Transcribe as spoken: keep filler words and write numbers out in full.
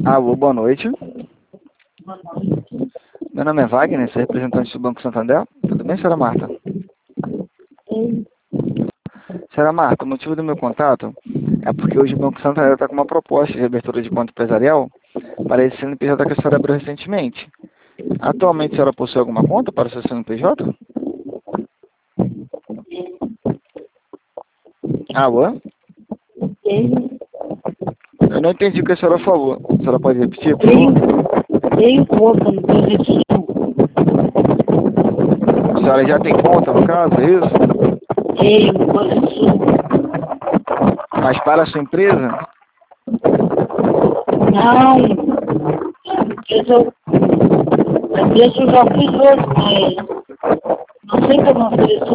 Alô, boa noite. Meu nome é Wagner, sou representante do Banco Santander. Tudo bem, senhora Marta? Sim. Senhora Marta, o motivo do meu contato é porque hoje o Banco Santander está com uma proposta de abertura de conta empresarial para esse C N P J que a senhora abriu recentemente. Atualmente a senhora possui alguma conta para o seu C N P J? Alô? Tenho, Eu não entendi o que a senhora falou. A senhora pode repetir, por tenho, favor? tenho conta no Brasil. A senhora já tem conta, no caso, é isso? Tenho no Brasil. Mas para a sua empresa? Não, empresa, a empresa eu já fiz hoje, mas não sei como oferecer